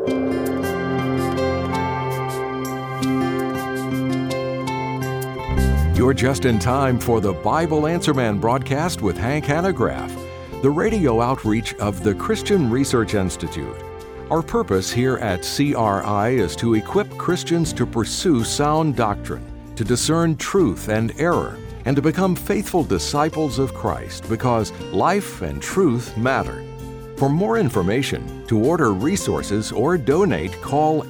You're just in time for the Bible Answer Man broadcast with Hank Hanegraaff, the radio outreach of the Christian Research Institute. Our purpose here at CRI is to equip Christians to pursue sound doctrine, to discern truth and error, and to become faithful disciples of Christ, because life and truth matter. For more information, to order resources or donate, call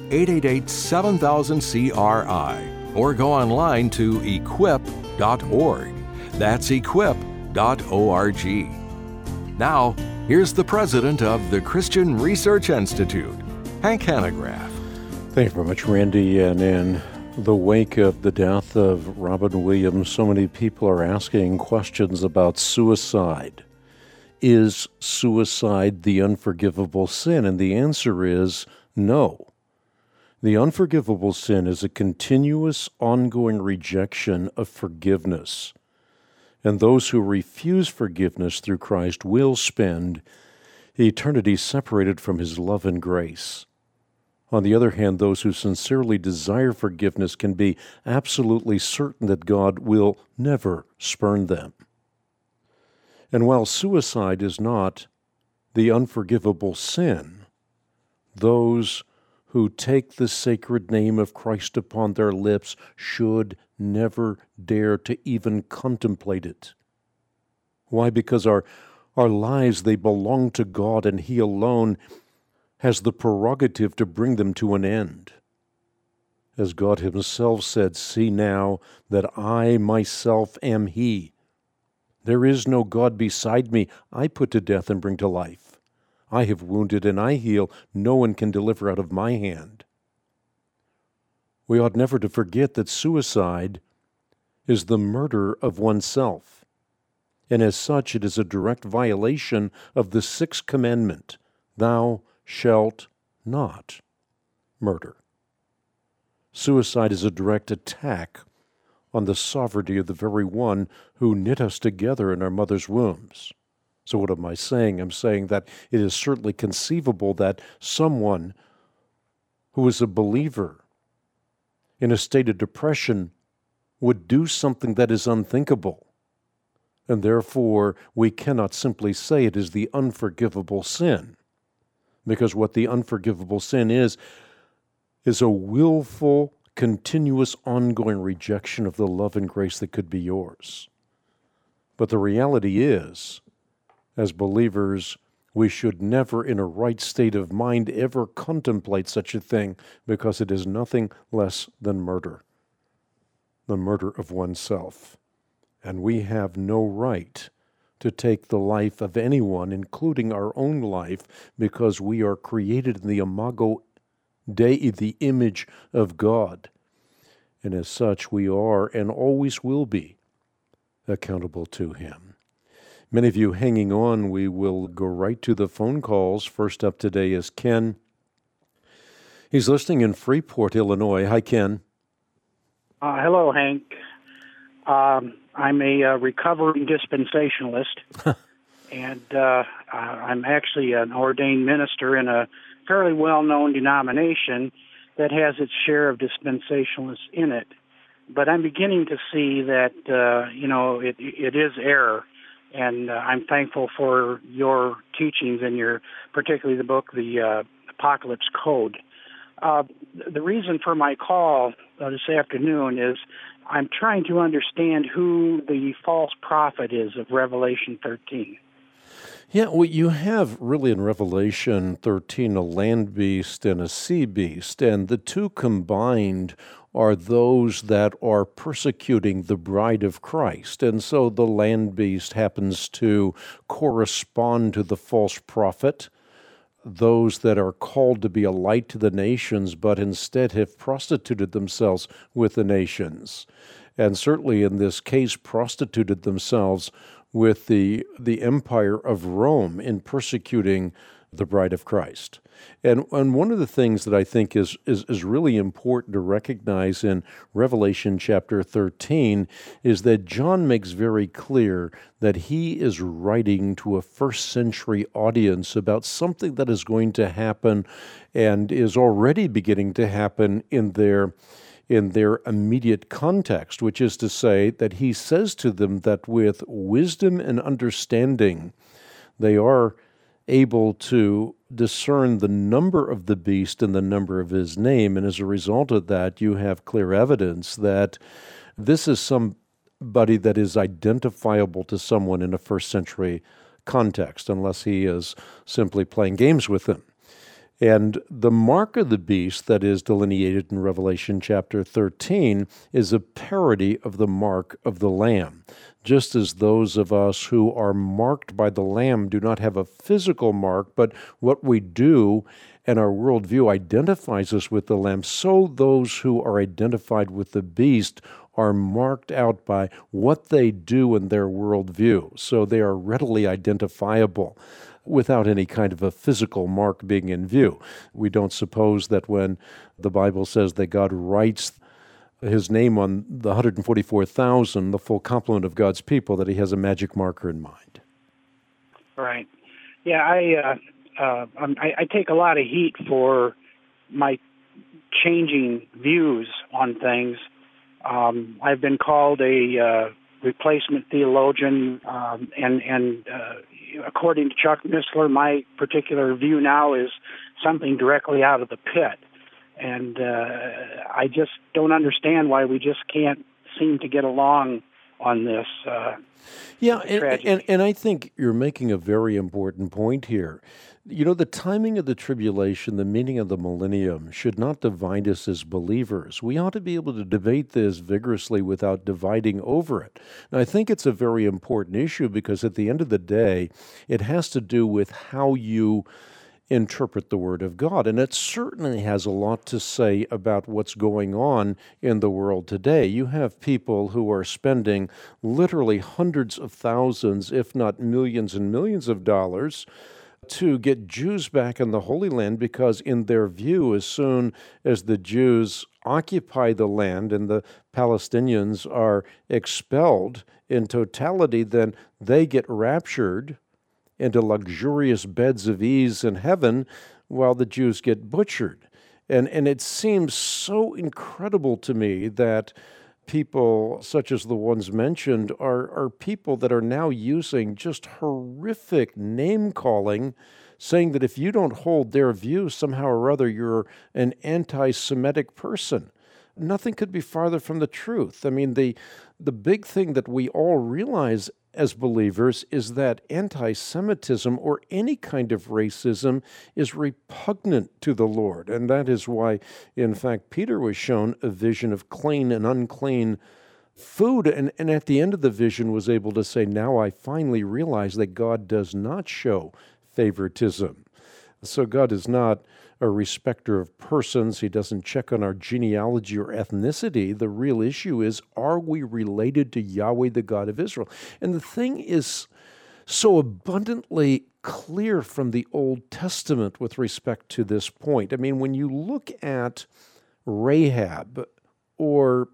888-7000-CRI or go online to equip.org. That's equip.org. Now, here's the president of the Christian Research Institute, Hank Hanegraaff. Thank you very much, Randy. And in the wake of the death of Robin Williams, so many people are asking questions about suicide. Is suicide the unforgivable sin? And the answer is no. The unforgivable sin is a continuous, ongoing rejection of forgiveness. And those who refuse forgiveness through Christ will spend eternity separated from His love and grace. On the other hand, those who sincerely desire forgiveness can be absolutely certain that God will never spurn them. And while suicide is not the unforgivable sin, those who take the sacred name of Christ upon their lips should never dare to even contemplate it. Why? Because our lives, they belong to God, and He alone has the prerogative to bring them to an end. As God Himself said, "See now that I myself am He. There is no God beside me. I put to death and bring to life. I have wounded and I heal. No one can deliver out of my hand." We ought never to forget that suicide is the murder of oneself. And as such, it is a direct violation of the sixth commandment, "Thou shalt not murder." Suicide is a direct attack on the sovereignty of the very one who knit us together in our mother's wombs. So what am I saying? I'm saying that it is certainly conceivable that someone who is a believer in a state of depression would do something that is unthinkable. And therefore, we cannot simply say it is the unforgivable sin. Because what the unforgivable sin is a willful, continuous, ongoing rejection of the love and grace that could be yours. But the reality is, as believers, we should never, in a right state of mind, ever contemplate such a thing, because it is nothing less than murder, the murder of oneself. And we have no right to take the life of anyone, including our own life, because we are created in the imago Dei, the image of God. And as such, we are and always will be accountable to Him. Many of you hanging on, we will go right to the phone calls. First up today is Ken. He's listening in Freeport, Illinois. Hi, Ken. Hello, Hank. I'm a recovering dispensationalist, and I'm actually an ordained minister in a fairly well-known denomination that has its share of dispensationalists in it. But I'm beginning to see that, it is error. And I'm thankful for your teachings and particularly the book, the Apocalypse Code. The reason for my call this afternoon is I'm trying to understand who the false prophet is of Revelation 13. Yeah, well, you have really in Revelation 13 a land beast and a sea beast, and the two combined are those that are persecuting the bride of Christ. And so the land beast happens to correspond to the false prophet, those that are called to be a light to the nations, but instead have prostituted themselves with the nations. And certainly in this case, prostituted themselves with the empire of Rome in persecuting the bride of Christ. And one of the things that I think is really important to recognize in Revelation chapter 13 is that John makes very clear that he is writing to a first century audience about something that is going to happen and is already beginning to happen in their immediate context, which is to say that he says to them that with wisdom and understanding, they are able to discern the number of the beast and the number of his name. And as a result of that, you have clear evidence that this is somebody that is identifiable to someone in a first century context, unless he is simply playing games with them. And the mark of the beast that is delineated in Revelation chapter 13 is a parody of the mark of the Lamb. Just as those of us who are marked by the Lamb do not have a physical mark, but what we do and our worldview identifies us with the Lamb, so those who are identified with the beast are marked out by what they do in their worldview. So they are readily identifiable without any kind of a physical mark being in view. We don't suppose that when the Bible says that God writes his name on the 144,000, the full complement of God's people, that he has a magic marker in mind. Right. Yeah, I take a lot of heat for my changing views on things. I've been called a replacement theologian, and according to Chuck Missler, my particular view now is something directly out of the pit. And I just don't understand why we just can't seem to get along on this. And I think you're making a very important point here. You know, the timing of the tribulation, the meaning of the millennium, should not divide us as believers. We ought to be able to debate this vigorously without dividing over it. And I think it's a very important issue because at the end of the day, it has to do with how you interpret the Word of God. And it certainly has a lot to say about what's going on in the world today. You have people who are spending literally hundreds of thousands, if not millions and millions of dollars to get Jews back in the Holy Land because in their view, as soon as the Jews occupy the land and the Palestinians are expelled in totality, then they get raptured into luxurious beds of ease in heaven while the Jews get butchered. And it seems so incredible to me that people such as the ones mentioned are people that are now using just horrific name-calling, saying that if you don't hold their view, somehow or other you're an anti-Semitic person. Nothing could be farther from the truth. I mean, the big thing that we all realize as believers is that anti-Semitism or any kind of racism is repugnant to the Lord. And that is why, in fact, Peter was shown a vision of clean and unclean food. And at the end of the vision was able to say, now I finally realize that God does not show favoritism. So God is not a respecter of persons. He doesn't check on our genealogy or ethnicity. The real issue is, are we related to Yahweh, the God of Israel? And the thing is so abundantly clear from the Old Testament with respect to this point. I mean, when you look at Rahab or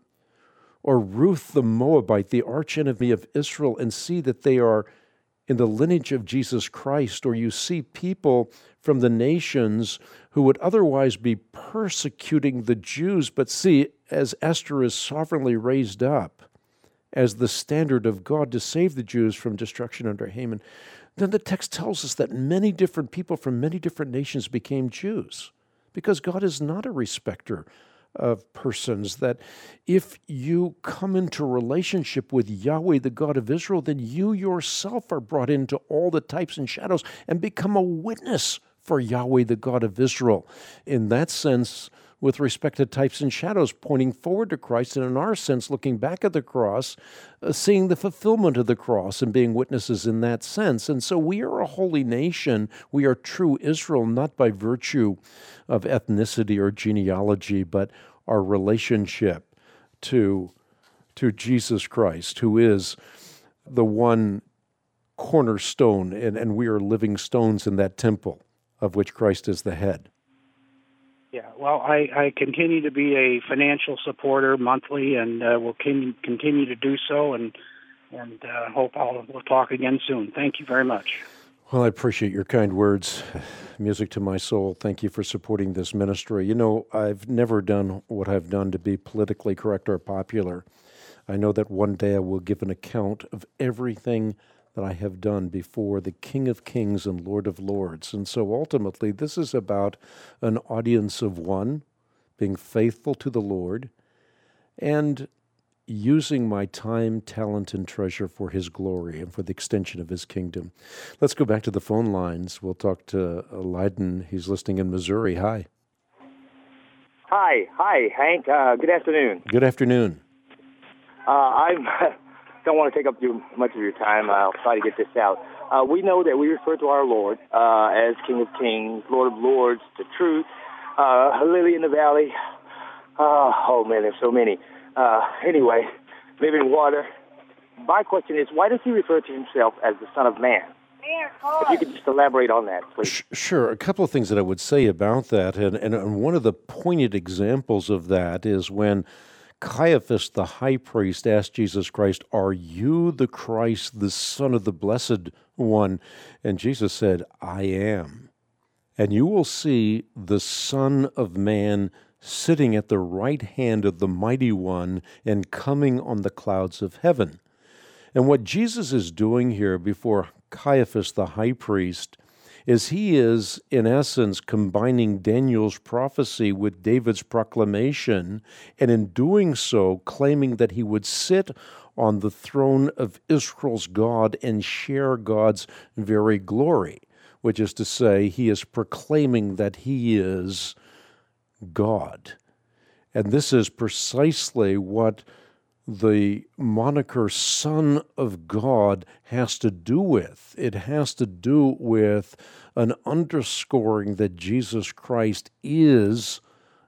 Ruth the Moabite, the archenemy of Israel, and see that they are in the lineage of Jesus Christ, or you see people from the nations who would otherwise be persecuting the Jews, but see, as Esther is sovereignly raised up as the standard of God to save the Jews from destruction under Haman, then the text tells us that many different people from many different nations became Jews, because God is not a respecter of persons, that if you come into relationship with Yahweh, the God of Israel, then you yourself are brought into all the types and shadows and become a witness for Yahweh, the God of Israel. In that sense, with respect to types and shadows, pointing forward to Christ, and in our sense, looking back at the cross, seeing the fulfillment of the cross and being witnesses in that sense. And so we are a holy nation. We are true Israel, not by virtue of ethnicity or genealogy, but our relationship to Jesus Christ, who is the one cornerstone, and we are living stones in that temple of which Christ is the head. Yeah, well, I continue to be a financial supporter monthly, and will continue to do so, and hope we'll talk again soon. Thank you very much. Well, I appreciate your kind words. Music to my soul. Thank you for supporting this ministry. You know, I've never done what I've done to be politically correct or popular. I know that one day I will give an account of everything that I have done before the King of Kings and Lord of Lords. And so ultimately, this is about an audience of one, being faithful to the Lord, and using my time, talent, and treasure for His glory and for the extension of His kingdom. Let's go back to the phone lines. We'll talk to Lyden. He's listening in Missouri. Hi. Hi, Hank. Good afternoon. Good afternoon. I don't want to take up too much of your time. I'll try to get this out. We know that we refer to our Lord as King of Kings, Lord of Lords, the truth, Lily in the Valley. Oh, man, there's so many. Anyway, living water. My question is, why does He refer to Himself as the Son of Man? If you could just elaborate on that, please. Sure. A couple of things that I would say about that, and one of the pointed examples of that is when Caiaphas, the high priest, asked Jesus Christ, "Are you the Christ, the Son of the Blessed One?" And Jesus said, "I am. And you will see the Son of Man sitting at the right hand of the Mighty One and coming on the clouds of heaven." And what Jesus is doing here before Caiaphas, the high priest, is he is, in essence, combining Daniel's prophecy with David's proclamation, and in doing so, claiming that he would sit on the throne of Israel's God and share God's very glory, which is to say, he is proclaiming that he is God. And this is precisely what the moniker Son of God has to do with. It has to do with an underscoring that Jesus Christ is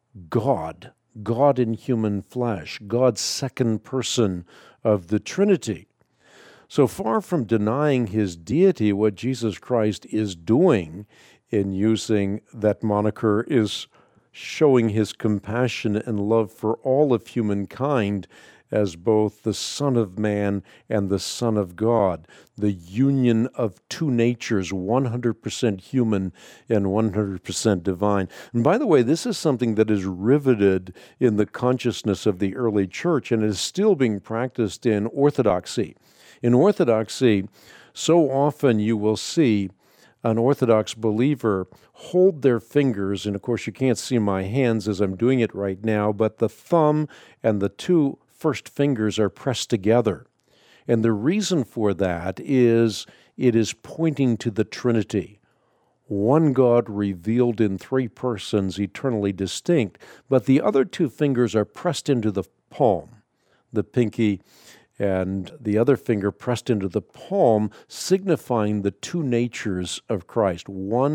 God, God in human flesh, God's second person of the Trinity. So far from denying His deity, what Jesus Christ is doing in using that moniker is showing His compassion and love for all of humankind as both the Son of Man and the Son of God, the union of two natures, 100% human and 100% divine. And by the way, this is something that is riveted in the consciousness of the early church and is still being practiced in Orthodoxy. In Orthodoxy, so often you will see an Orthodox believer hold their fingers, and of course you can't see my hands as I'm doing it right now, but the thumb and the two first fingers are pressed together. And the reason for that is it is pointing to the Trinity. One God revealed in three persons, eternally distinct, but the other two fingers are pressed into the palm, the pinky and the other finger pressed into the palm, signifying the two natures of Christ,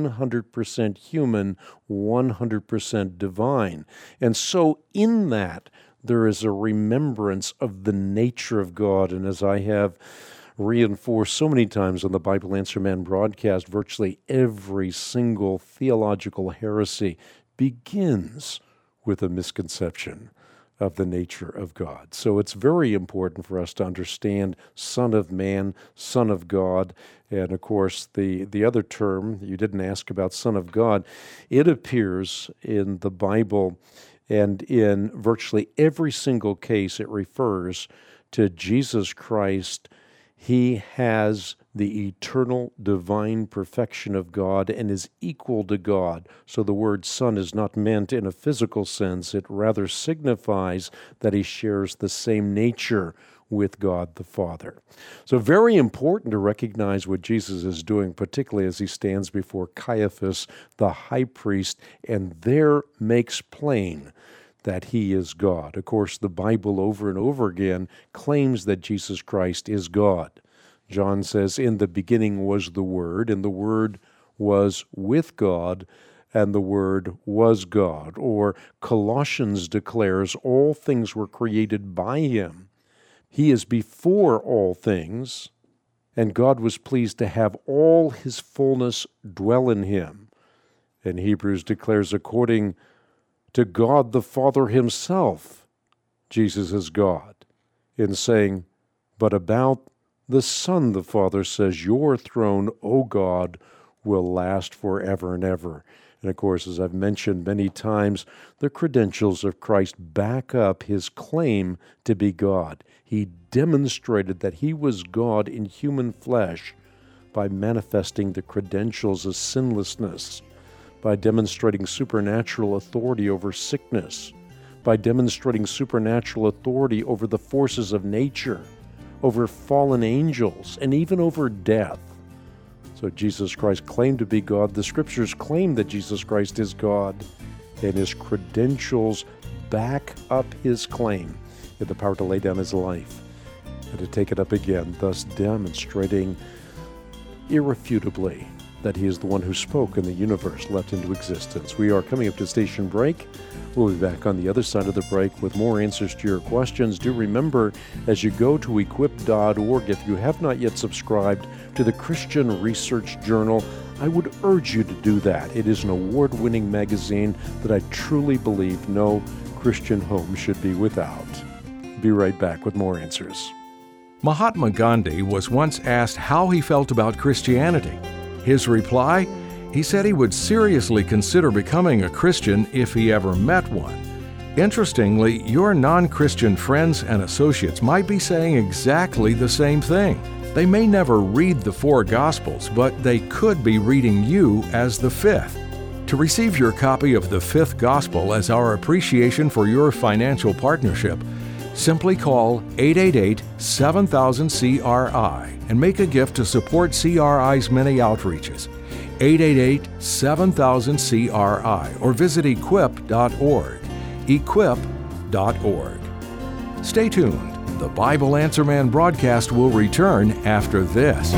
100% human, 100% divine. And so in that, there is a remembrance of the nature of God. And as I have reinforced so many times on the Bible Answer Man broadcast, virtually every single theological heresy begins with a misconception of the nature of God. So it's very important for us to understand Son of Man, Son of God, and of course the other term, you didn't ask about Son of God, it appears in the Bible, and in virtually every single case it refers to Jesus Christ. He has the eternal divine perfection of God and is equal to God. So the word Son is not meant in a physical sense. It rather signifies that he shares the same nature with God the Father. So very important to recognize what Jesus is doing, particularly as he stands before Caiaphas, the high priest, and there makes plain that he is God. Of course, the Bible over and over again claims that Jesus Christ is God. John says, "In the beginning was the Word, and the Word was with God, and the Word was God." Or Colossians declares, "All things were created by him. He is before all things, and God was pleased to have all his fullness dwell in him." And Hebrews declares, according to God the Father himself, Jesus is God, in saying, but about the Son, the Father says, your throne, O God, will last forever and ever. And of course, as I've mentioned many times, the credentials of Christ back up his claim to be God. He demonstrated that he was God in human flesh by manifesting the credentials of sinlessness, by demonstrating supernatural authority over sickness, by demonstrating supernatural authority over the forces of nature, over fallen angels, and even over death. So Jesus Christ claimed to be God. The Scriptures claim that Jesus Christ is God, and his credentials back up his claim. He had the power to lay down his life and to take it up again, thus demonstrating irrefutably that he is the one who spoke and the universe leapt into existence. We are coming up to station break. We'll be back on the other side of the break with more answers to your questions. Do remember, as you go to equip.org, if you have not yet subscribed to the Christian Research Journal, I would urge you to do that. It is an award-winning magazine that I truly believe no Christian home should be without. Be right back with more answers. Mahatma Gandhi was once asked how he felt about Christianity. His reply? He said he would seriously consider becoming a Christian if he ever met one. Interestingly, your non-Christian friends and associates might be saying exactly the same thing. They may never read the four Gospels, but they could be reading you as the fifth. To receive your copy of the fifth Gospel as our appreciation for your financial partnership, simply call 888-7000-CRI and make a gift to support CRI's many outreaches. 888-7000-CRI or visit equip.org. Equip.org. Stay tuned. The Bible Answer Man broadcast will return after this.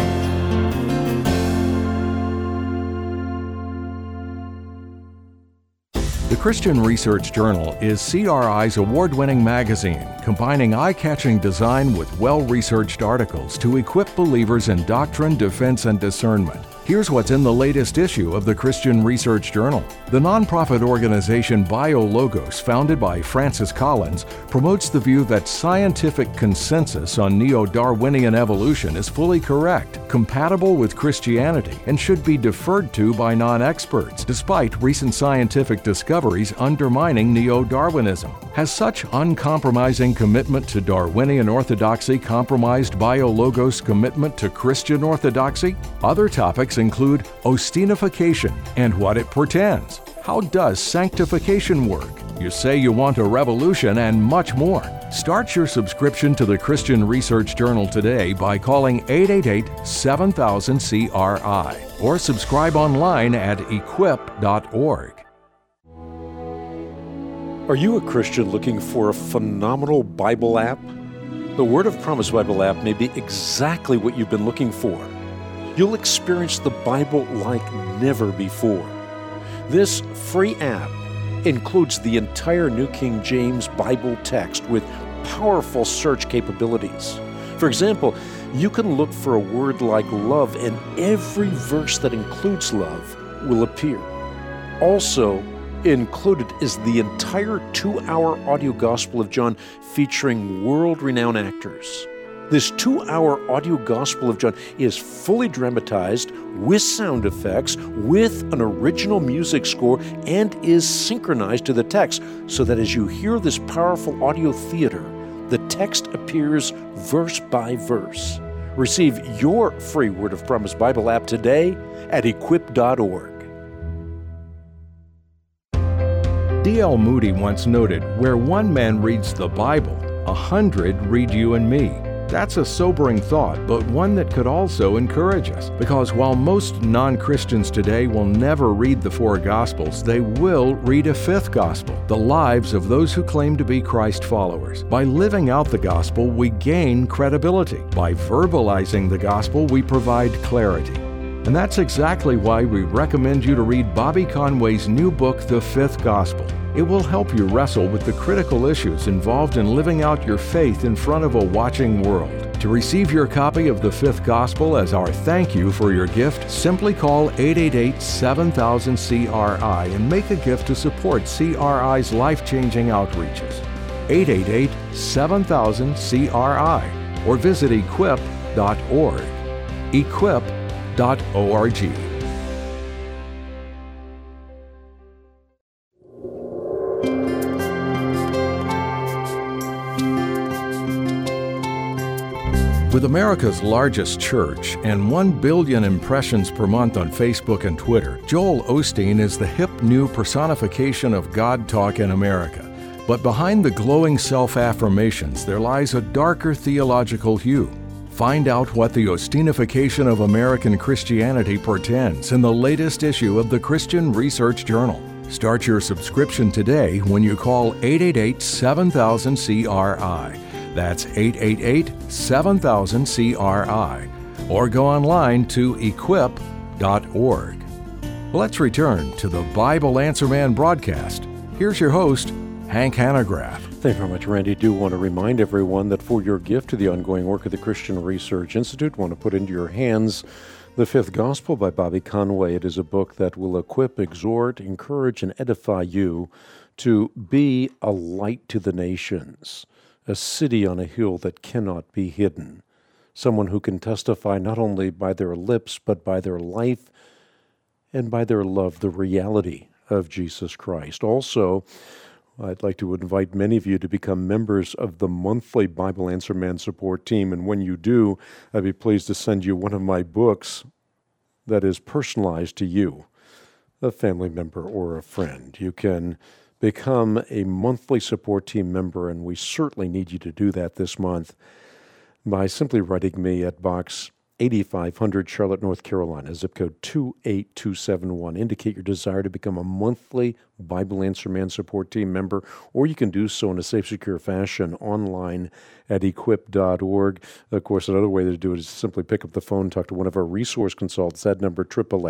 The Christian Research Journal is CRI's award-winning magazine, combining eye-catching design with well-researched articles to equip believers in doctrine, defense, and discernment. Here's what's in the latest issue of the Christian Research Journal. The nonprofit organization BioLogos, founded by Francis Collins, promotes the view that scientific consensus on neo-Darwinian evolution is fully correct, compatible with Christianity, and should be deferred to by non-experts, despite recent scientific discoveries undermining neo-Darwinism. Has such uncompromising commitment to Darwinian orthodoxy compromised BioLogos' commitment to Christian orthodoxy? Other topics include ostenification and what it portends. How does sanctification work? You say you want a revolution, and much more. Start your subscription to the Christian Research Journal today by calling 888-7000-CRI or subscribe online at equip.org. Are you a Christian looking for a phenomenal Bible app? The Word of Promise Bible app may be exactly what you've been looking for. You'll experience the Bible like never before. This free app includes the entire New King James Bible text with powerful search capabilities. For example, you can look for a word like love, and every verse that includes love will appear. Also included is the entire 2-hour audio Gospel of John featuring world-renowned actors. This 2-hour audio Gospel of John is fully dramatized with sound effects, with an original music score, and is synchronized to the text so that as you hear this powerful audio theater, the text appears verse by verse. Receive your free Word of Promise Bible app today at equip.org. D.L. Moody once noted, where one man reads the Bible, 100 read you and me. That's a sobering thought, but one that could also encourage us. Because while most non-Christians today will never read the four Gospels, they will read a fifth Gospel, the lives of those who claim to be Christ followers. By living out the Gospel, we gain credibility. By verbalizing the Gospel, we provide clarity. And that's exactly why we recommend you to read Bobby Conway's new book, The Fifth Gospel. It will help you wrestle with the critical issues involved in living out your faith in front of a watching world. To receive your copy of the Fifth Gospel as our thank you for your gift, simply call 888-7000-CRI and make a gift to support CRI's life-changing outreaches. 888-7000-CRI or visit equip.org. equip.org. With America's largest church and 1 billion impressions per month on Facebook and Twitter, Joel Osteen is the hip new personification of God talk in America. But behind the glowing self-affirmations, there lies a darker theological hue. Find out what the Osteenification of American Christianity portends in the latest issue of the Christian Research Journal. Start your subscription today when you call 888-7000-CRI. That's 888-7000-CRI. Or go online to equip.org. Let's return to the Bible Answer Man broadcast. Here's your host, Hank Hanegraaff. Thank you very much, Randy. I do want to remind everyone that for your gift to the ongoing work of the Christian Research Institute, I want to put into your hands The Fifth Gospel by Bobby Conway. It is a book that will equip, exhort, encourage, and edify you to be a light to the nations, a city on a hill that cannot be hidden, someone who can testify not only by their lips, but by their life and by their love, the reality of Jesus Christ. Also, I'd like to invite many of you to become members of the monthly Bible Answer Man support team, and when you do, I'd be pleased to send you one of my books that is personalized to you, a family member or a friend. You can become a monthly support team member, and we certainly need you to do that this month by simply writing me at Box 8500, Charlotte, North Carolina, zip code 28271. Indicate your desire to become a monthly Bible Answer Man support team member, or you can do so in a safe, secure fashion online at equip.org. Of course, another way to do it is simply pick up the phone, talk to one of our resource consultants. That number,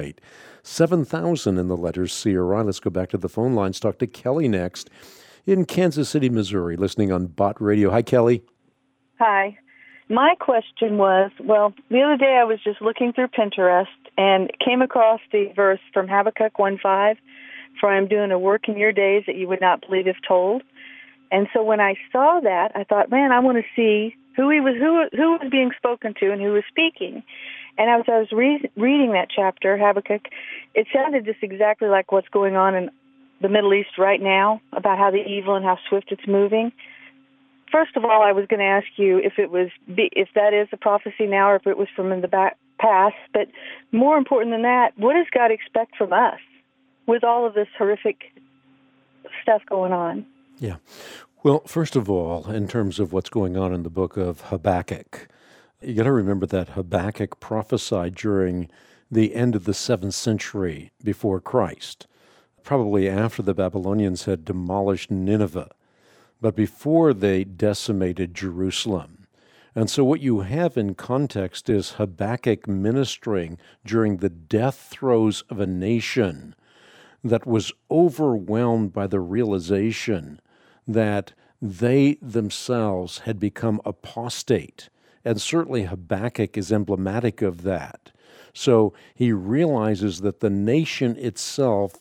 888-7000 in the letters CRI. Let's go back to the phone lines. Talk to Kelly next in Kansas City, Missouri, listening on Bott Radio. Hi, Kelly. Hi. My question was, the other day I was just looking through Pinterest and came across the verse from Habakkuk 1:5, for I am doing a work in your days that you would not believe if told. And so when I saw that, I thought, man, I want to see who was being spoken to and who was speaking. And as I was reading that chapter, Habakkuk, it sounded just exactly like what's going on in the Middle East right now, about how the evil and how swift it's moving. First of all, I was going to ask you if that is a prophecy now or if it was from in the past. But more important than that, what does God expect from us with all of this horrific stuff going on? Yeah. Well, first of all, in terms of what's going on in the book of Habakkuk, you got to remember that Habakkuk prophesied during the end of the 7th century before Christ, probably after the Babylonians had demolished Nineveh, but before they decimated Jerusalem. And so what you have in context is Habakkuk ministering during the death throes of a nation that was overwhelmed by the realization that they themselves had become apostate. And certainly Habakkuk is emblematic of that. So he realizes that the nation itself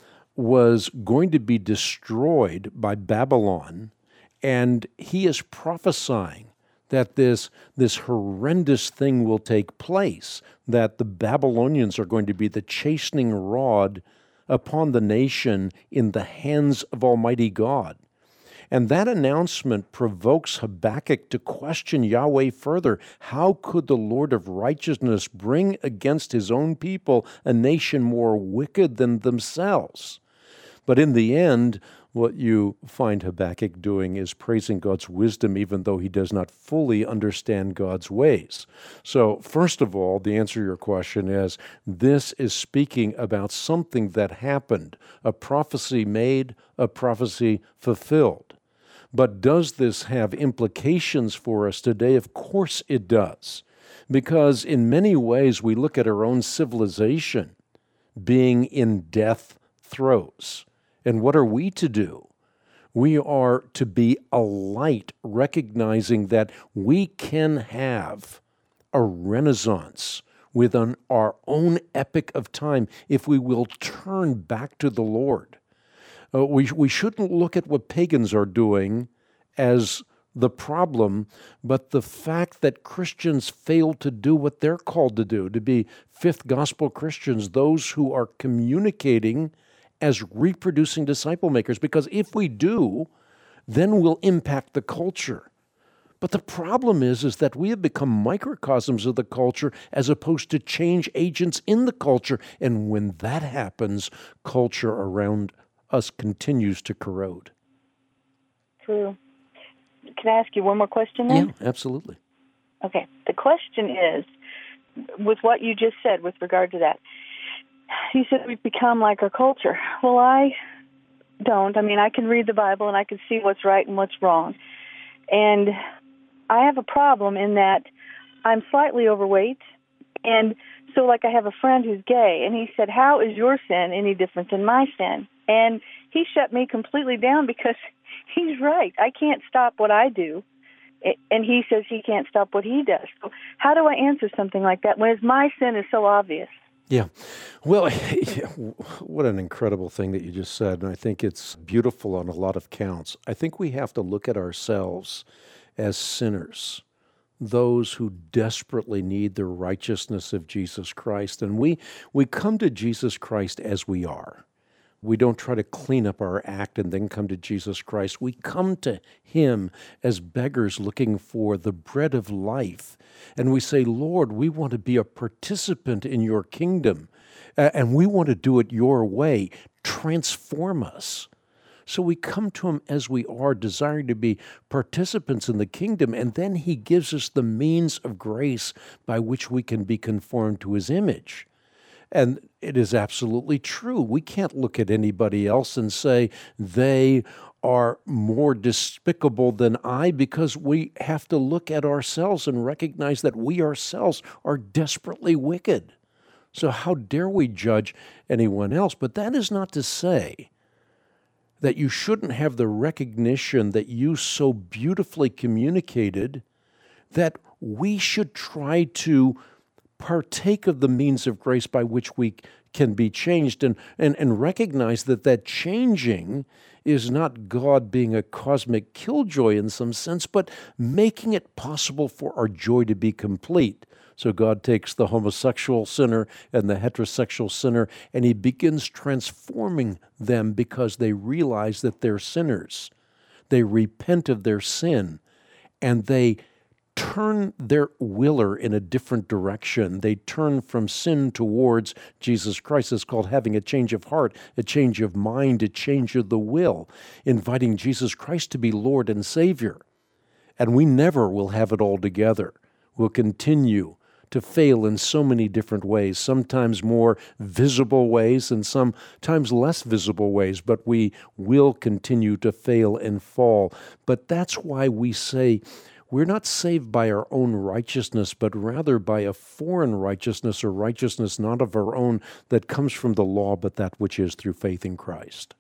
was going to be destroyed by Babylon, and he is prophesying that this horrendous thing will take place, that the Babylonians are going to be the chastening rod upon the nation in the hands of Almighty God. And that announcement provokes Habakkuk to question Yahweh further. How could the Lord of righteousness bring against his own people a nation more wicked than themselves? But in the end, what you find Habakkuk doing is praising God's wisdom, even though he does not fully understand God's ways. So, first of all, the answer to your question is, this is speaking about something that happened, a prophecy made, a prophecy fulfilled. But does this have implications for us today? Of course it does, because in many ways we look at our own civilization being in death throes. And what are we to do? We are to be a light, recognizing that we can have a renaissance within our own epoch of time if we will turn back to the Lord. We shouldn't look at what pagans are doing as the problem, but the fact that Christians fail to do what they're called to do, to be fifth gospel Christians, those who are communicating as reproducing disciple makers. Because if we do, then we'll impact the culture. But the problem is that we have become microcosms of the culture as opposed to change agents in the culture. And when that happens, culture around us continues to corrode. True. Can I ask you one more question then? Yeah, absolutely. Okay. The question is, with what you just said with regard to that, you said we've become like our culture. Well, I don't. I mean, I can read the Bible and I can see what's right and what's wrong. And I have a problem in that I'm slightly overweight. And so, like, I have a friend who's gay, and he said, how is your sin any different than my sin? And he shut me completely down because he's right. I can't stop what I do, and he says he can't stop what he does. So how do I answer something like that when my sin is so obvious? Yeah. Well, what an incredible thing that you just said, and I think it's beautiful on a lot of counts. I think we have to look at ourselves as sinners, those who desperately need the righteousness of Jesus Christ, and we come to Jesus Christ as we are. We don't try to clean up our act and then come to Jesus Christ. We come to Him as beggars looking for the bread of life. And we say, Lord, we want to be a participant in your kingdom, and we want to do it your way. Transform us. So we come to Him as we are, desiring to be participants in the kingdom, and then He gives us the means of grace by which we can be conformed to His image. And it is absolutely true. We can't look at anybody else and say they are more despicable than I, because we have to look at ourselves and recognize that we ourselves are desperately wicked. So how dare we judge anyone else? But that is not to say that you shouldn't have the recognition that you so beautifully communicated, that we should try to partake of the means of grace by which we can be changed, and recognize that changing is not God being a cosmic killjoy in some sense, but making it possible for our joy to be complete. So God takes the homosexual sinner and the heterosexual sinner, and He begins transforming them because they realize that they're sinners. They repent of their sin, and they turn their willer in a different direction. They turn from sin towards Jesus Christ. It's called having a change of heart, a change of mind, a change of the will, inviting Jesus Christ to be Lord and Savior. And we never will have it all together. We'll continue to fail in so many different ways, sometimes more visible ways and sometimes less visible ways, but we will continue to fail and fall. But that's why we say, we're not saved by our own righteousness, but rather by a foreign righteousness, or righteousness not of our own that comes from the law, but that which is through faith in Christ.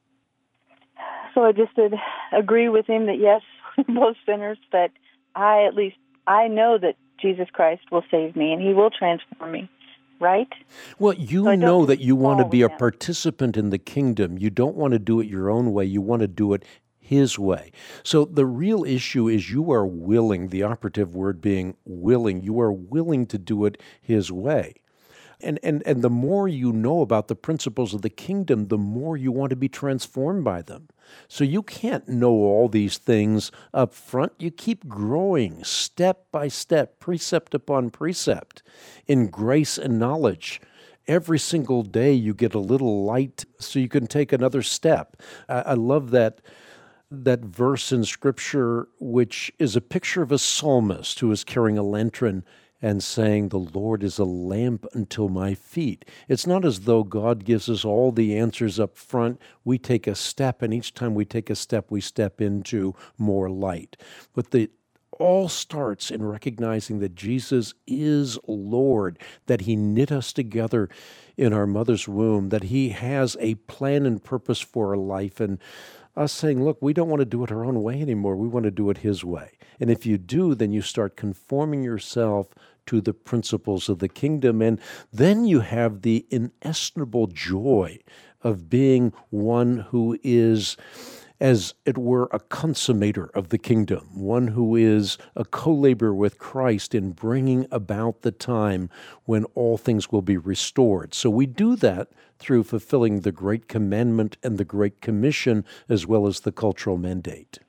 So I just would agree with him that yes, we're both sinners, but I know that Jesus Christ will save me and He will transform me, right? Well, you know that you want to be a participant in the kingdom. You don't want to do it your own way. You want to do it His way. So the real issue is you are willing, the operative word being willing. You are willing to do it His way. And the more you know about the principles of the kingdom, the more you want to be transformed by them. So you can't know all these things up front. You keep growing step by step, precept upon precept, in grace and knowledge. Every single day you get a little light so you can take another step. I love that verse in Scripture, which is a picture of a psalmist who is carrying a lantern and saying, the Lord is a lamp until my feet. It's not as though God gives us all the answers up front. We take a step, and each time we take a step, we step into more light. But it all starts in recognizing that Jesus is Lord, that He knit us together in our mother's womb, that He has a plan and purpose for our life. And us saying, look, we don't want to do it our own way anymore. We want to do it His way. And if you do, then you start conforming yourself to the principles of the kingdom. And then you have the inestimable joy of being one who is, as it were, a consummator of the kingdom, one who is a co-laborer with Christ in bringing about the time when all things will be restored. So we do that through fulfilling the Great Commandment and the Great Commission, as well as the cultural mandate.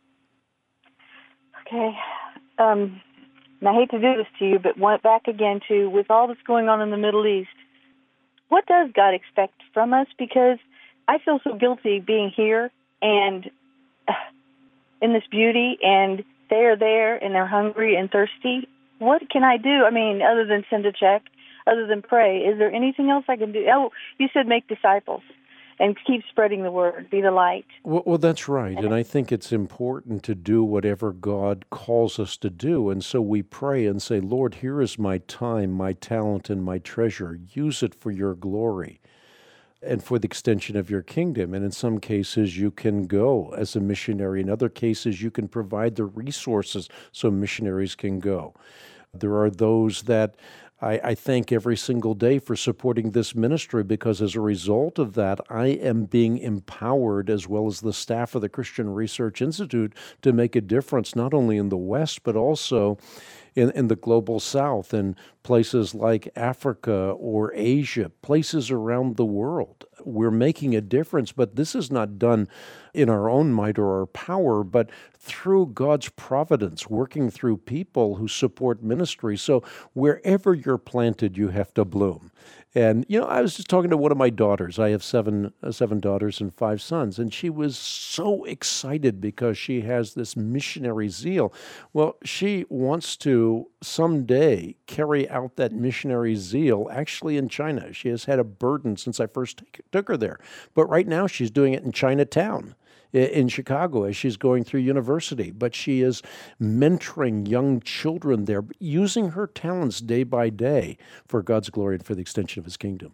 Okay. And I hate to do this to you, but went back again to, with all that's going on in the Middle East, what does God expect from us? Because I feel so guilty being here and in this beauty, and they are there, and they're hungry and thirsty. What can I do? I mean, other than send a check, other than pray, is there anything else I can do? Oh, you said make disciples and keep spreading the word, be the light. Well, that's right, and I think it's important to do whatever God calls us to do, and so we pray and say, Lord, here is my time, my talent, and my treasure. Use it for your glory and for the extension of your kingdom. And in some cases, you can go as a missionary. In other cases, you can provide the resources so missionaries can go. There are those that I thank every single day for supporting this ministry, because as a result of that, I am being empowered, as well as the staff of the Christian Research Institute, to make a difference not only in the West, but also in the global South, in places like Africa or Asia, places around the world. We're making a difference, but this is not done in our own might or our power, but through God's providence, working through people who support ministry. So wherever you're planted, you have to bloom. And, I was just talking to one of my daughters. I have seven daughters and 5 sons, and she was so excited because she has this missionary zeal. Well, she wants to someday carry out that missionary zeal actually in China. She has had a burden since I first took her there. But right now she's doing it in Chinatown, in Chicago, as she's going through university. But she is mentoring young children there, using her talents day by day for God's glory and for the extension of His kingdom.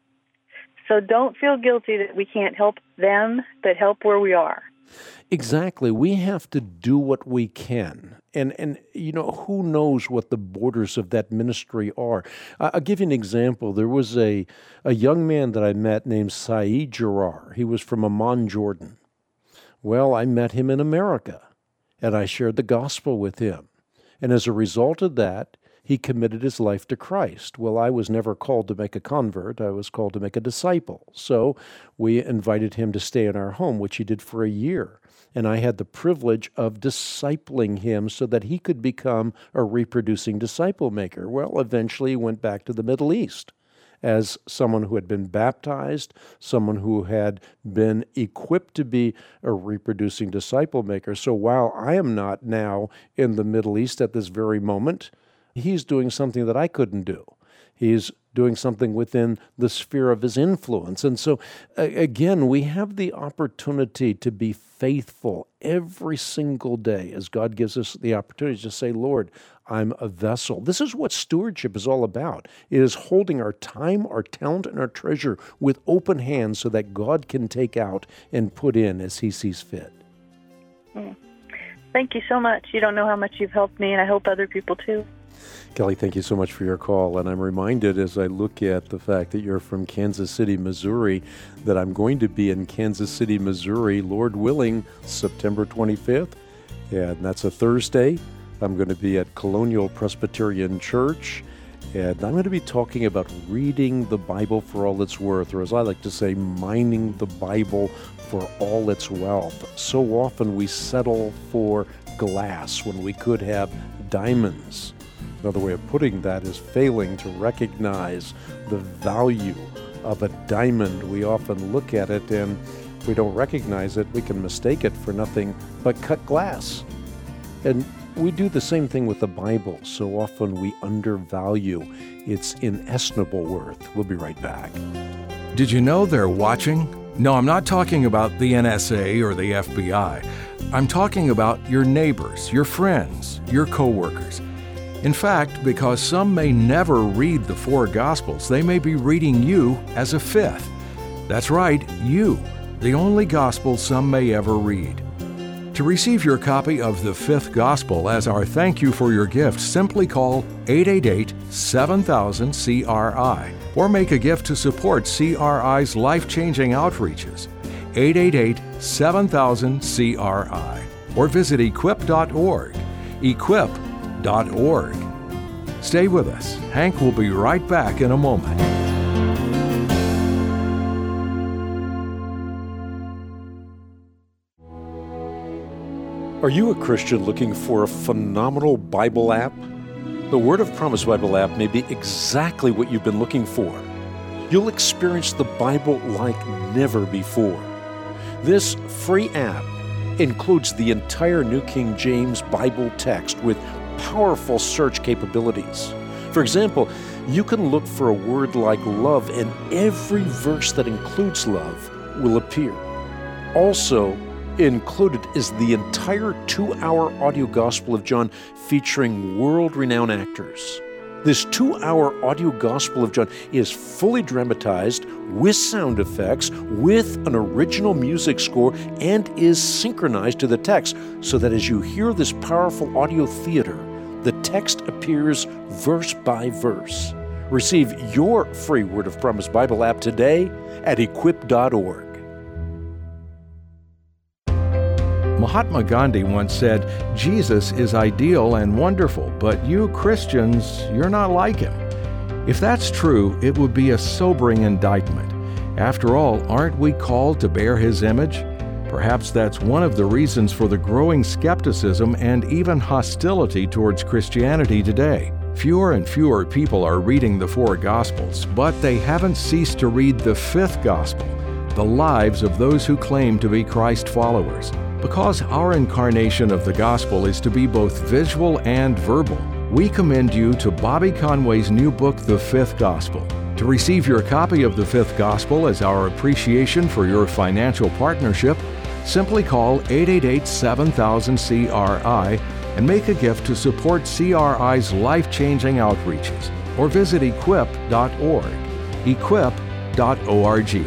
So don't feel guilty that we can't help them, but help where we are. Exactly. We have to do what we can. And who knows what the borders of that ministry are. I'll give you an example. There was a young man that I met named Saeed Jarrar. He was from Amman, Jordan. Well, I met him in America, and I shared the gospel with him. And as a result of that, he committed his life to Christ. Well, I was never called to make a convert. I was called to make a disciple. So we invited him to stay in our home, which he did for a year. And I had the privilege of discipling him so that he could become a reproducing disciple maker. Well, eventually he went back to the Middle East as someone who had been baptized, someone who had been equipped to be a reproducing disciple maker. So while I am not now in the Middle East at this very moment, he's doing something that I couldn't do. He's doing something within the sphere of his influence. And so, again, we have the opportunity to be faithful every single day as God gives us the opportunity to say, Lord, I'm a vessel. This is what stewardship is all about. It is holding our time, our talent, and our treasure with open hands so that God can take out and put in as He sees fit. Thank you so much. You don't know how much you've helped me, and I hope other people too. Kelly, thank you so much for your call. And I'm reminded as I look at the fact that you're from Kansas City, Missouri, that I'm going to be in Kansas City, Missouri, Lord willing, September 25th. And that's a Thursday. I'm going to be at Colonial Presbyterian Church. And I'm going to be talking about reading the Bible for all it's worth, or as I like to say, mining the Bible for all its wealth. So often we settle for glass when we could have diamonds. Another way of putting that is failing to recognize the value of a diamond. We often look at it, and if we don't recognize it, we can mistake it for nothing but cut glass. And we do the same thing with the Bible. So often we undervalue its inestimable worth. We'll be right back. Did you know they're watching? No, I'm not talking about the NSA or the FBI. I'm talking about your neighbors, your friends, your coworkers. In fact, because some may never read the 4 Gospels, they may be reading you as a 5th. That's right, you. the only gospel some may ever read. To receive your copy of The Fifth Gospel as our thank you for your gift, simply call 888-7000-CRI or make a gift to support CRI's life-changing outreaches. 888-7000-CRI or visit equip.org. Equip.org. Stay with us. Hank will be right back in a moment. Are you a Christian looking for a phenomenal Bible app? The Word of Promise Bible app may be exactly what you've been looking for. You'll experience the Bible like never before. This free app includes the entire New King James Bible text with powerful search capabilities. For example, you can look for a word like love, and every verse that includes love will appear. Also included is the entire 2-hour audio Gospel of John featuring world-renowned actors. This 2-hour audio Gospel of John is fully dramatized with sound effects, with an original music score, and is synchronized to the text so that as you hear this powerful audio theater, the text appears verse by verse. Receive your free Word of Promise Bible app today at equip.org. Mahatma Gandhi once said, "Jesus is ideal and wonderful, but you Christians, you're not like him." If that's true, it would be a sobering indictment. After all, aren't we called to bear his image? Perhaps that's one of the reasons for the growing skepticism and even hostility towards Christianity today. Fewer and fewer people are reading the 4 Gospels, but they haven't ceased to read the 5th Gospel, the lives of those who claim to be Christ followers. Because our incarnation of the gospel is to be both visual and verbal, we commend you to Bobby Conway's new book, The Fifth Gospel. To receive your copy of The Fifth Gospel as our appreciation for your financial partnership, simply call 888-7000-CRI and make a gift to support CRI's life-changing outreaches, or visit equip.org. Equip.org.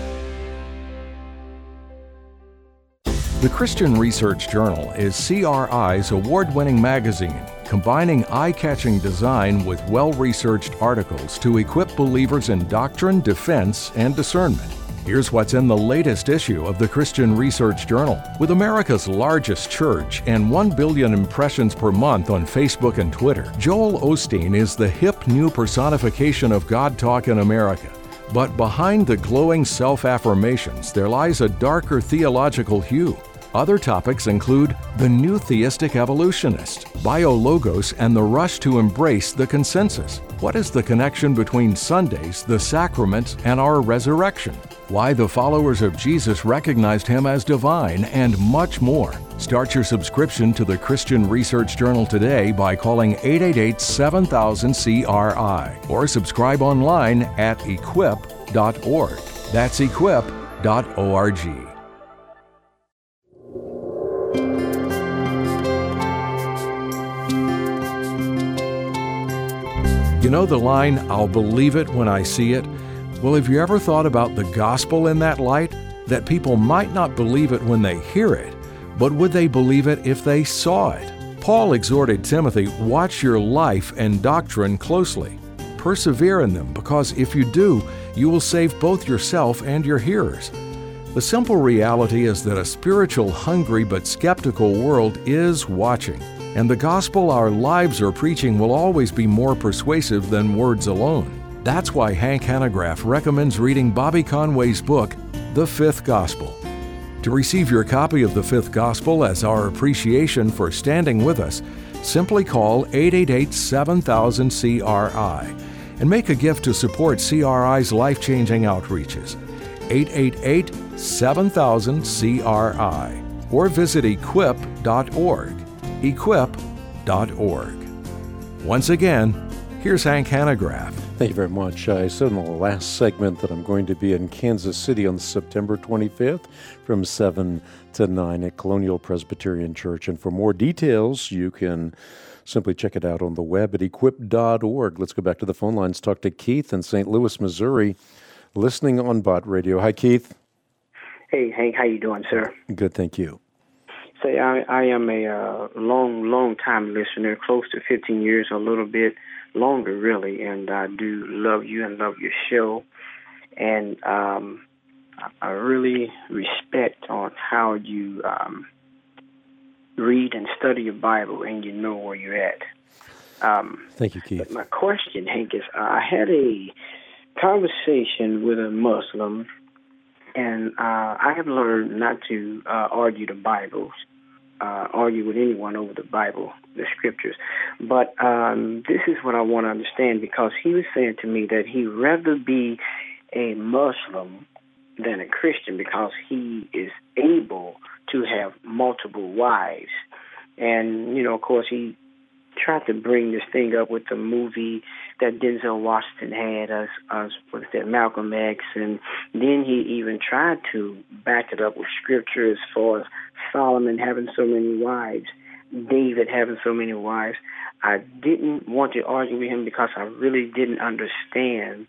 The Christian Research Journal is CRI's award-winning magazine, combining eye-catching design with well-researched articles to equip believers in doctrine, defense, and discernment. Here's what's in the latest issue of the Christian Research Journal. With America's largest church and 1 billion impressions per month on Facebook and Twitter, Joel Osteen is the hip new personification of God talk in America. But behind the glowing self-affirmations, there lies a darker theological hue. Other topics include the new theistic evolutionist, biologos, and the rush to embrace the consensus. What is the connection between Sundays, the sacraments, and our resurrection? Why the followers of Jesus recognized him as divine, and much more. Start your subscription to the Christian Research Journal today by calling 888-7000-CRI or subscribe online at equip.org. That's equip.org. You know the line, "I'll believe it when I see it"? Well, have you ever thought about the gospel in that light? That people might not believe it when they hear it, but would they believe it if they saw it? Paul exhorted Timothy, watch your life and doctrine closely. Persevere in them, because if you do, you will save both yourself and your hearers. The simple reality is that a spiritual, hungry but skeptical world is watching. And the gospel our lives are preaching will always be more persuasive than words alone. That's why Hank Hanegraaff recommends reading Bobby Conway's book, The Fifth Gospel. To receive your copy of The Fifth Gospel as our appreciation for standing with us, simply call 888-7000-CRI and make a gift to support CRI's life-changing outreaches. 888-7000-CRI or visit equip.org. Equip.org. Once again, here's Hank Hanegraaff. Thank you very much. I said in the last segment that I'm going to be in Kansas City on September 25th from 7 to 9 at Colonial Presbyterian Church. And for more details, you can simply check it out on the web at equip.org. Let's go back to the phone lines, talk to Keith in St. Louis, Missouri, listening on Bott Radio. Hi, Keith. Hey, Hank, how you doing, sir? Good, thank you. Say, I am a long time listener, close to 15 years, a little bit longer, really, and I do love you and love your show. And I really respect on how you read and study your Bible, and you know where you're at. Thank you, Keith. But my question, Hank, is I had a conversation with a Muslim, and I have learned not to argue the Bible, argue with anyone over the Bible, the Scriptures. But this is what I want to understand, because he was saying to me that he'd rather be a Muslim than a Christian because he is able to have multiple wives. And, you know, of course, he tried to bring this thing up with the movie that Denzel Washington had, what's that, Malcolm X, and then he even tried to back it up with Scripture as far as Solomon having so many wives, David having so many wives. I didn't want to argue with him because I really didn't understand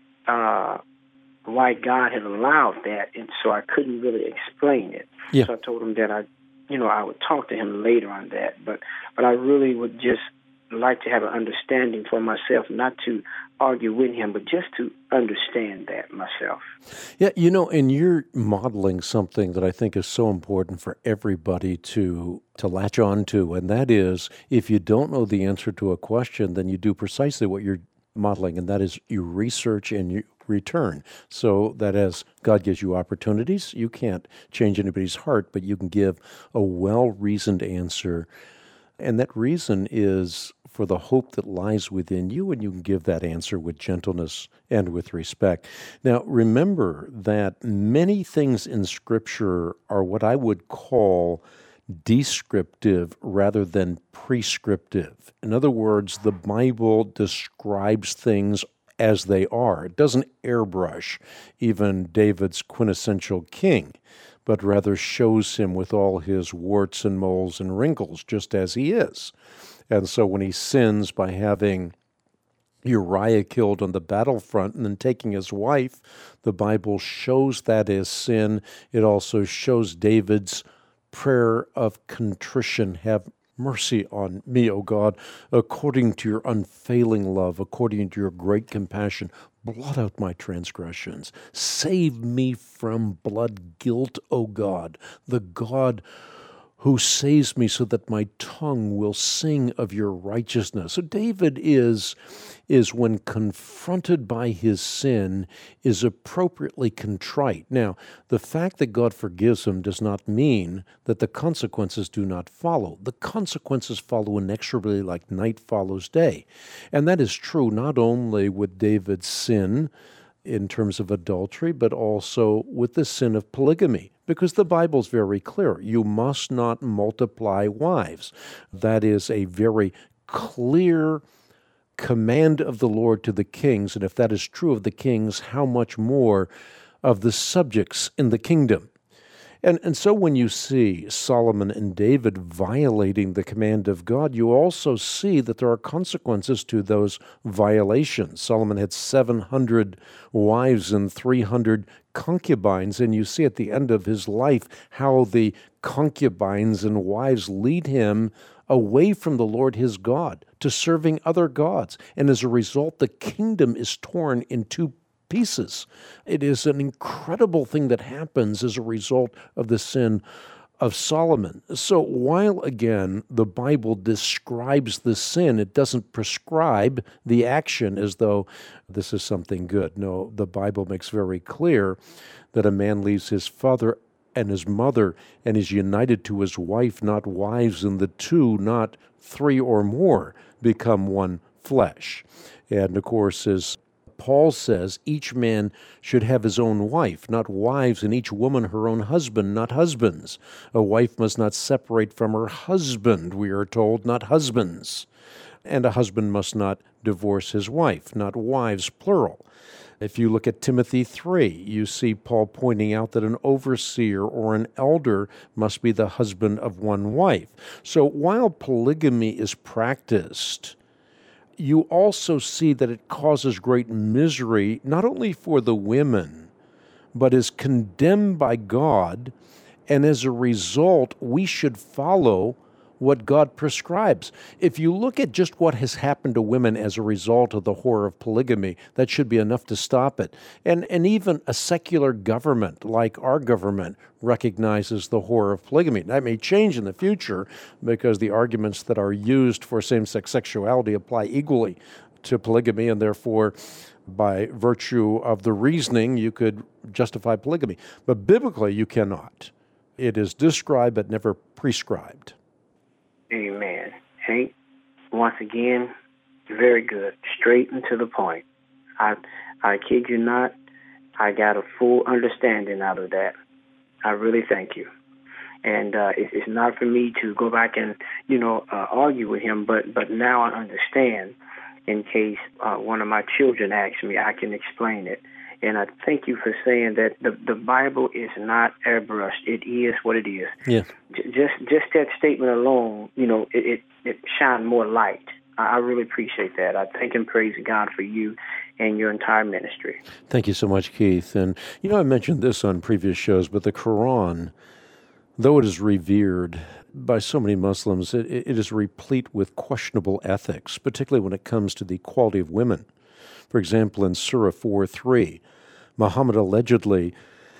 why God had allowed that, and so I couldn't really explain it. Yeah. So I told him that I would talk to him later on that, but I really would just like to have an understanding for myself, not to argue with him, but just to understand that myself. Yeah, you know, and you're modeling something that I think is so important for everybody to latch on to, and that is, if you don't know the answer to a question, then you do precisely what you're modeling, and that is you research and you return. So that as God gives you opportunities, you can't change anybody's heart, but you can give a well-reasoned answer. And that reason is for the hope that lies within you, and you can give that answer with gentleness and with respect. Now, remember that many things in Scripture are what I would call descriptive rather than prescriptive. In other words, the Bible describes things as they are. It doesn't airbrush even David's quintessential king, but rather shows him with all his warts and moles and wrinkles, just as he is. And so when he sins by having Uriah killed on the battlefront and then taking his wife, the Bible shows that as sin. It also shows David's prayer of contrition. Have mercy on me, O God, according to your unfailing love, according to your great compassion. Blot out my transgressions. Save me from blood guilt, O God, the God who saves me so that my tongue will sing of your righteousness. So David is when confronted by his sin, is appropriately contrite. Now, the fact that God forgives him does not mean that the consequences do not follow. The consequences follow inexorably like night follows day. And that is true not only with David's sin in terms of adultery, but also with the sin of polygamy. Because the Bible's very clear. You must not multiply wives. That is a very clear command of the Lord to the kings. And if that is true of the kings, how much more of the subjects in the kingdom? And so when you see Solomon and David violating the command of God, you also see that there are consequences to those violations. Solomon had 700 wives and 300 concubines, and you see at the end of his life how the concubines and wives lead him away from the Lord his God to serving other gods. And as a result, the kingdom is torn in two pieces. It is an incredible thing that happens as a result of the sin of Solomon. So while, again, the Bible describes the sin, it doesn't prescribe the action as though this is something good. No, the Bible makes very clear that a man leaves his father and his mother and is united to his wife, not wives, and the two, not three or more, become one flesh. And of course, as Paul says, each man should have his own wife, not wives, and each woman her own husband, not husbands. A wife must not separate from her husband, we are told, not husbands. And a husband must not divorce his wife, not wives, plural. If you look at Timothy 3, you see Paul pointing out that an overseer or an elder must be the husband of one wife. So while polygamy is practiced, you also see that it causes great misery, not only for the women, but is condemned by God, and as a result, we should follow what God prescribes. If you look at just what has happened to women as a result of the horror of polygamy, that should be enough to stop it. And even a secular government like our government recognizes the horror of polygamy. That may change in the future because the arguments that are used for same-sex sexuality apply equally to polygamy, and therefore, by virtue of the reasoning, you could justify polygamy. But biblically, you cannot. It is described but never prescribed. Amen. Hank, once again, very good. Straight and to the point. I kid you not, I got a full understanding out of that. I really thank you. And it's not for me to go back and, argue with him, but now I understand. In case one of my children asks me, I can explain it. And I thank you for saying that the Bible is not airbrushed. It is what it is. Yeah. Just that statement alone, it shined more light. I really appreciate that. I thank and praise God for you and your entire ministry. Thank you so much, Keith. And, I mentioned this on previous shows, but the Quran, though it is revered by so many Muslims, it is replete with questionable ethics, particularly when it comes to the equality of women. For example, in Surah 4:3, Muhammad allegedly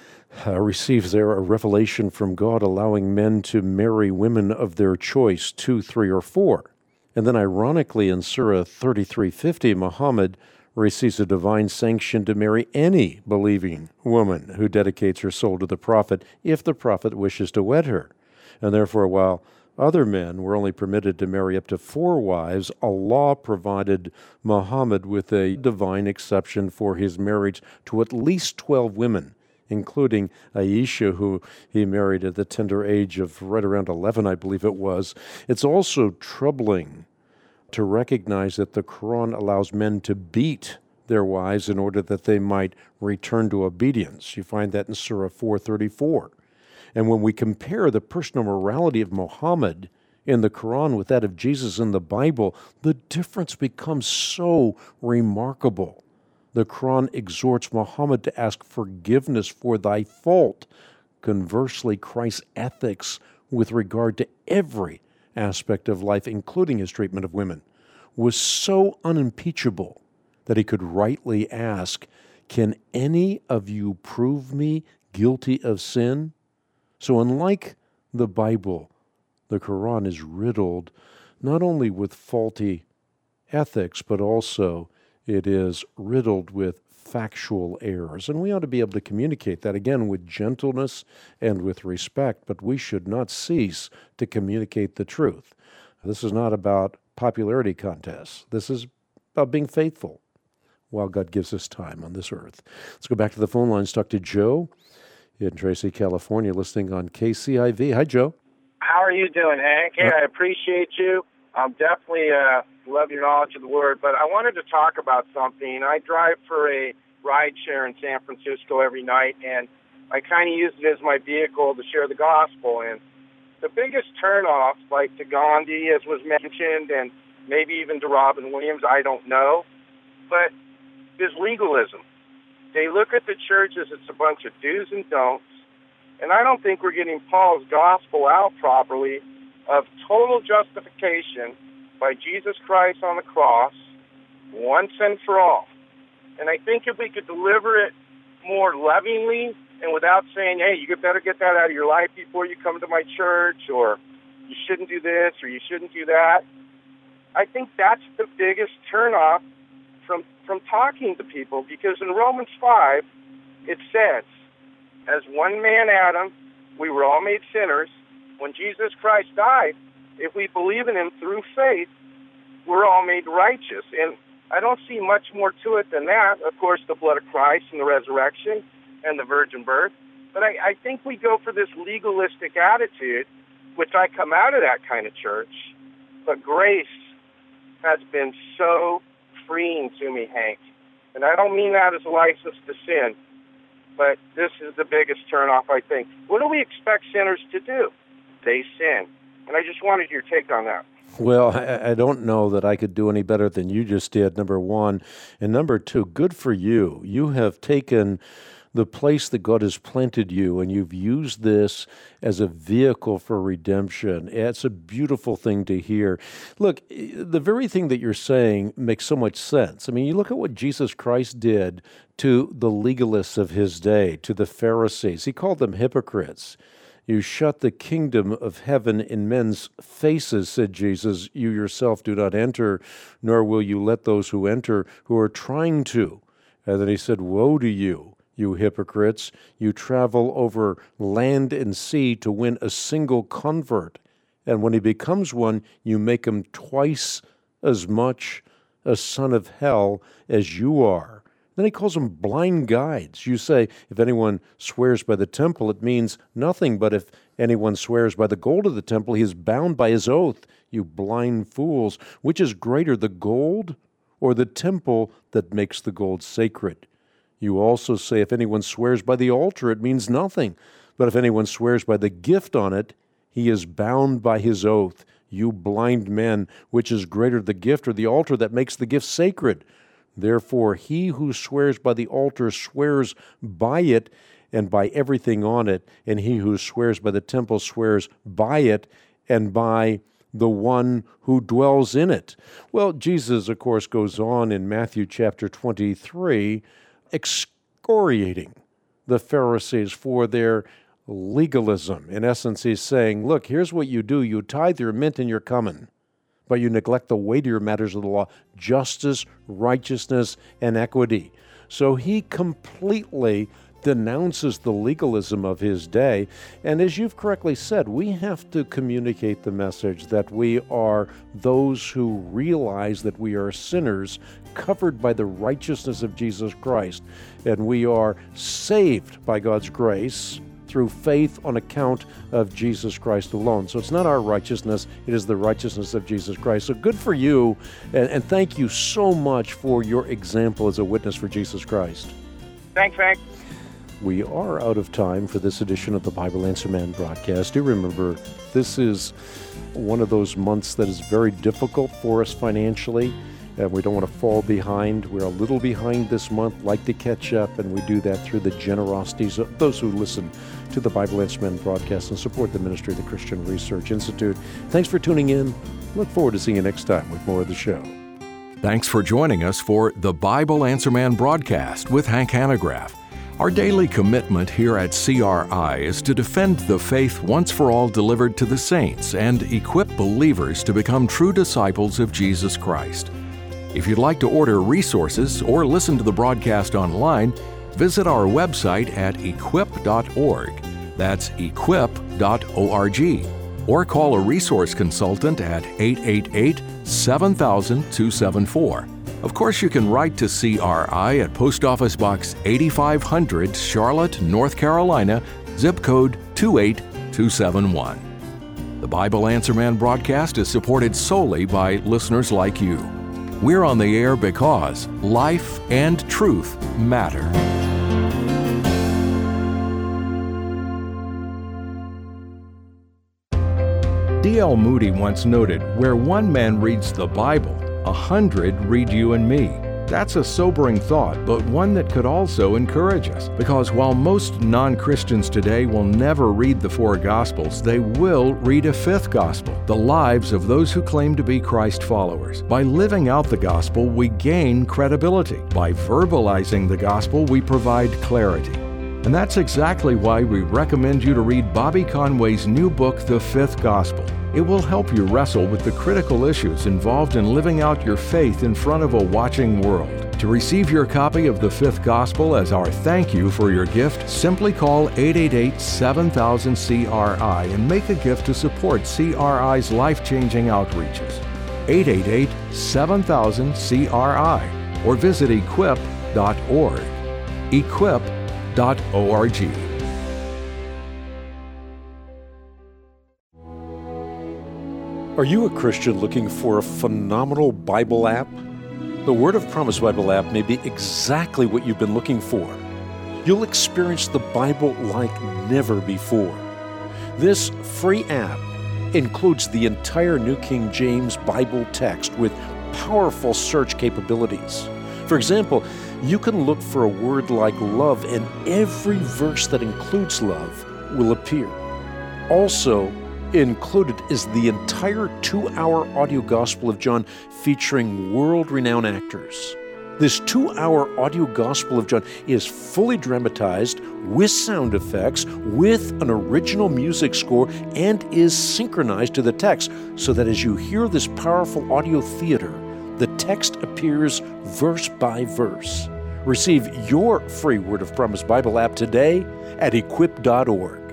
receives there a revelation from God allowing men to marry women of their choice, 2, 3, or 4. And then ironically, in Surah 33:50, Muhammad receives a divine sanction to marry any believing woman who dedicates her soul to the Prophet if the Prophet wishes to wed her. And therefore, while other men were only permitted to marry up to 4 wives, Allah provided Muhammad with a divine exception for his marriage to at least 12 women, including Aisha, who he married at the tender age of right around 11, I believe it was. It's also troubling to recognize that the Quran allows men to beat their wives in order that they might return to obedience. You find that in Surah 4:34. And when we compare the personal morality of Muhammad in the Quran with that of Jesus in the Bible, the difference becomes so remarkable. The Quran exhorts Muhammad to ask forgiveness for thy fault. Conversely, Christ's ethics with regard to every aspect of life, including his treatment of women, was so unimpeachable that he could rightly ask, "Can any of you prove me guilty of sin?" So unlike the Bible, the Quran is riddled not only with faulty ethics, but also it is riddled with factual errors. And we ought to be able to communicate that, again, with gentleness and with respect, but we should not cease to communicate the truth. This is not about popularity contests. This is about being faithful while God gives us time on this earth. Let's go back to the phone lines, talk to Joe in Tracy, California, listening on KCIV. Hi, Joe. How are you doing, Hank? Hey, I appreciate you. I'm definitely love your knowledge of the Word, but I wanted to talk about something. I drive for a ride share in San Francisco every night, and I kind of use it as my vehicle to share the gospel. And the biggest turnoff, like to Gandhi, as was mentioned, and maybe even to Robin Williams, I don't know, but is legalism. They look at the church as it's a bunch of do's and don'ts, and I don't think we're getting Paul's gospel out properly of total justification by Jesus Christ on the cross, once and for all. And I think if we could deliver it more lovingly and without saying, hey, you better get that out of your life before you come to my church, or you shouldn't do this, or you shouldn't do that, I think that's the biggest turnoff from talking to people, because in Romans 5, it says, as one man, Adam, we were all made sinners. When Jesus Christ died, if we believe in him through faith, we're all made righteous. And I don't see much more to it than that. Of course, the blood of Christ and the resurrection and the virgin birth. But I think we go for this legalistic attitude, which I come out of that kind of church. But grace has been so freeing to me, Hank. And I don't mean that as a license to sin, but this is the biggest turnoff, I think. What do we expect sinners to do? They sin. And I just wanted your take on that. Well, I don't know that I could do any better than you just did, number one. And number two, good for you. You have taken the place that God has planted you, and you've used this as a vehicle for redemption. It's a beautiful thing to hear. Look, the very thing that you're saying makes so much sense. I mean, you look at what Jesus Christ did to the legalists of his day, to the Pharisees. He called them hypocrites. You shut the kingdom of heaven in men's faces, said Jesus. You yourself do not enter, nor will you let those who enter who are trying to. And then he said, woe to you, you hypocrites. You travel over land and sea to win a single convert. And when he becomes one, you make him twice as much a son of hell as you are. Then he calls them blind guides. You say, if anyone swears by the temple, it means nothing. But if anyone swears by the gold of the temple, he is bound by his oath. You blind fools, which is greater, the gold or the temple that makes the gold sacred? You also say, if anyone swears by the altar, it means nothing. But if anyone swears by the gift on it, he is bound by his oath. You blind men, which is greater, the gift or the altar that makes the gift sacred? Therefore, he who swears by the altar swears by it and by everything on it, and he who swears by the temple swears by it and by the one who dwells in it. Well, Jesus, of course, goes on in Matthew chapter 23, excoriating the Pharisees for their legalism. In essence, he's saying, look, here's what you do. You tithe your mint and your cumin, but you neglect the weightier matters of the law, justice, righteousness, and equity. So he completely denounces the legalism of his day. And as you've correctly said, we have to communicate the message that we are those who realize that we are sinners covered by the righteousness of Jesus Christ, and we are saved by God's grace through faith on account of Jesus Christ alone. So it's not our righteousness, it is the righteousness of Jesus Christ. So good for you, and thank you so much for your example as a witness for Jesus Christ. Thanks, Hank. We are out of time for this edition of the Bible Answer Man broadcast. Do remember, this is one of those months that is very difficult for us financially, and we don't want to fall behind. We're a little behind this month, like to catch up, and we do that through the generosities of those who listen to the Bible Answer Man broadcast and support the ministry of the Christian Research Institute. Thanks for tuning in. Look forward to seeing you next time with more of the show. Thanks for joining us for the Bible Answer Man broadcast with Hank Hanegraaff. Our daily commitment here at CRI is to defend the faith once for all delivered to the saints and equip believers to become true disciples of Jesus Christ. If you'd like to order resources or listen to the broadcast online, visit our website at equip.org. That's equip.org. Or call a resource consultant at 888-7000-274. Of course, you can write to CRI at Post Office Box 8500, Charlotte, North Carolina, zip code 28271. The Bible Answer Man broadcast is supported solely by listeners like you. We're on the air because life and truth matter. D.L. Moody once noted, where one man reads the Bible, 100 read you and me. That's a sobering thought, but one that could also encourage us. Because while most non-Christians today will never read the four Gospels, they will read a fifth Gospel, the lives of those who claim to be Christ followers. By living out the Gospel, we gain credibility. By verbalizing the Gospel, we provide clarity. And that's exactly why we recommend you to read Bobby Conway's new book, The Fifth Gospel. It will help you wrestle with the critical issues involved in living out your faith in front of a watching world. To receive your copy of The Fifth Gospel as our thank you for your gift, simply call 888-7000-CRI and make a gift to support CRI's life-changing outreaches. 888-7000-CRI or visit equip.org. Equip.org. Are you a Christian looking for a phenomenal Bible app? The Word of Promise Bible app may be exactly what you've been looking for. You'll experience the Bible like never before. This free app includes the entire New King James Bible text with powerful search capabilities. For example, you can look for a word like love, and every verse that includes love will appear. Also included is the entire 2-hour audio Gospel of John featuring world-renowned actors. This 2-hour audio Gospel of John is fully dramatized with sound effects, with an original music score, and is synchronized to the text so that as you hear this powerful audio theater, the text appears verse by verse. Receive your free Word of Promise Bible app today at equip.org.